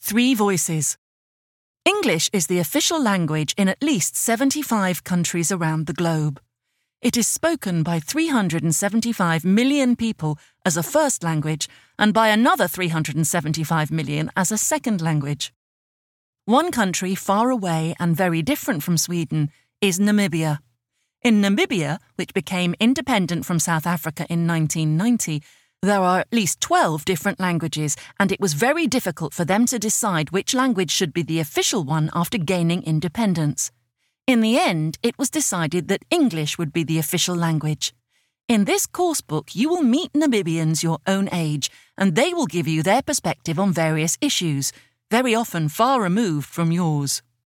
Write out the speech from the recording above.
Three voices. English is the official language in at least 75 countries around the globe. It is spoken by 375 million people as a first language and by another 375 million as a second language. One country far away and very different from Sweden is Namibia. In Namibia, which became independent from South Africa in 1990, there are at least 12 different languages, and it was very difficult for them to decide which language should be the official one after gaining independence. In the end, it was decided that English would be the official language. In this coursebook, you will meet Namibians your own age, and they will give you their perspective on various issues, very often far removed from yours.